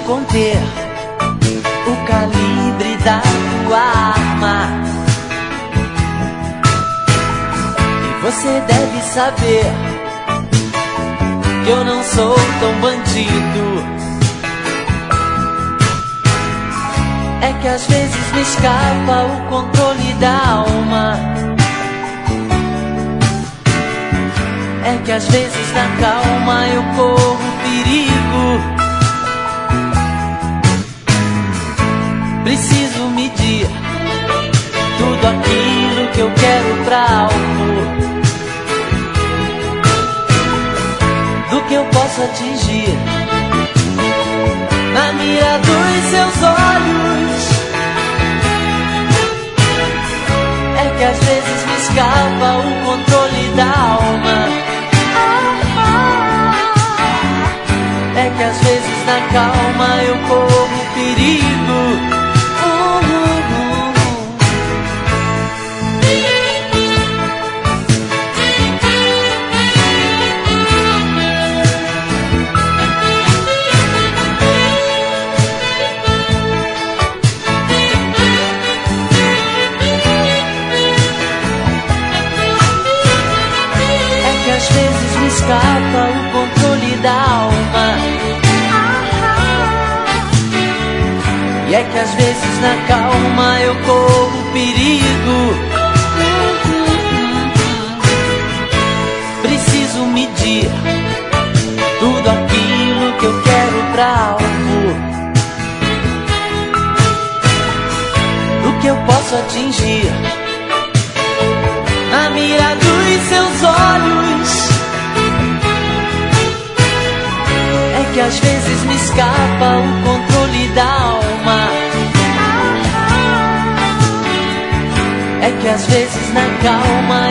conter o calibre da tua arma. E você deve saber que eu não sou tão bandido. É que às vezes me escapa o controle da alma. É que às vezes na calma eu corro perigo. Preciso medir tudo aquilo que eu quero pra algo, do que eu posso atingir na mira dos seus olhos. É que às vezes me escapa o controle da alma. É que às vezes na calma eu corro perigo. É que às vezes me escapa o controle da alma. E é que às vezes na calma eu corro perigo. Preciso medir tudo aquilo que eu quero pra algo, do que eu posso atingir na mira dos seus olhos. É que às vezes me escapa o controle da alma. É que às vezes na calma